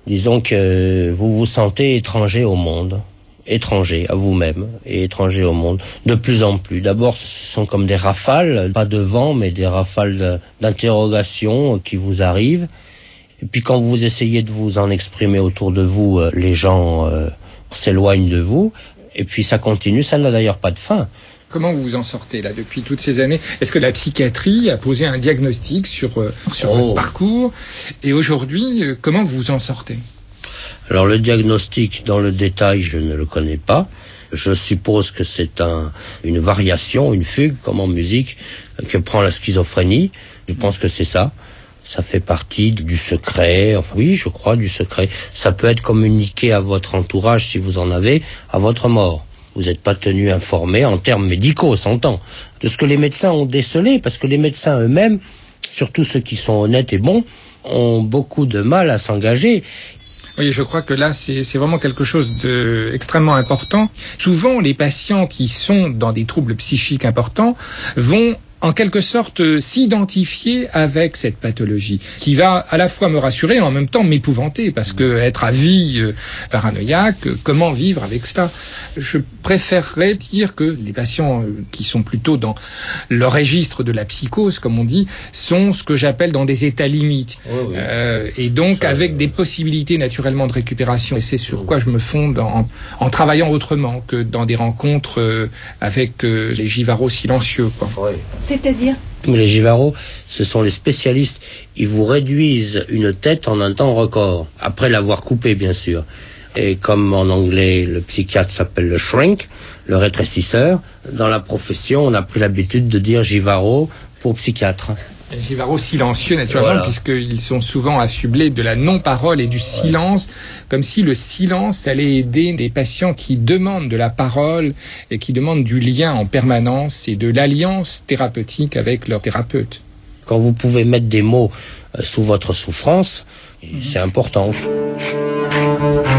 Disons que vous vous sentez étranger au monde, étranger à vous-même et étranger au monde, de plus en plus. D'abord, ce sont comme des rafales, pas de vent, mais des rafales d'interrogation qui vous arrivent. Et puis quand vous essayez de vous en exprimer autour de vous, les gens s'éloignent de vous. Et puis ça continue, ça n'a d'ailleurs pas de fin. Comment vous vous en sortez là depuis toutes ces années? Est-ce que la psychiatrie a posé un diagnostic sur votre parcours? Et aujourd'hui, comment vous vous en sortez? Alors le diagnostic dans le détail, je ne le connais pas. Je suppose que c'est une variation, une fugue, comme en musique, que prend la schizophrénie. Je pense que c'est ça. Ça fait partie du secret. Enfin, oui, je crois, du secret. Ça peut être communiqué à votre entourage, si vous en avez, à votre mort. Vous n'êtes pas tenu informé, en termes médicaux, s'entend, de ce que les médecins ont décelé, parce que les médecins eux-mêmes, surtout ceux qui sont honnêtes et bons, ont beaucoup de mal à s'engager. Oui, je crois que là, c'est vraiment quelque chose d'extrêmement important. Souvent, les patients qui sont dans des troubles psychiques importants vont en quelque sorte s'identifier avec cette pathologie, qui va à la fois me rassurer et en même temps m'épouvanter, parce que être à vie paranoïaque, comment vivre avec cela? Je préférerais dire que les patients qui sont plutôt dans le registre de la psychose, comme on dit, sont ce que j'appelle dans des états limites. Oui. Et donc avec des possibilités naturellement de récupération. Et c'est sur quoi je me fonde en travaillant autrement que dans des rencontres avec les givaros silencieux, quoi. Oui. C'est-à-dire ? Les givaros, ce sont les spécialistes. Ils vous réduisent une tête en un temps record, après l'avoir coupée, bien sûr. Et comme en anglais, le psychiatre s'appelle le shrink, le rétrécisseur, dans la profession, on a pris l'habitude de dire givaro pour psychiatre. Les givaros silencieux, naturellement, voilà. Puisqu'ils sont souvent affublés de la non-parole et du silence, comme si le silence allait aider des patients qui demandent de la parole et qui demandent du lien en permanence et de l'alliance thérapeutique avec leur thérapeute. Quand vous pouvez mettre des mots sous votre souffrance, c'est important.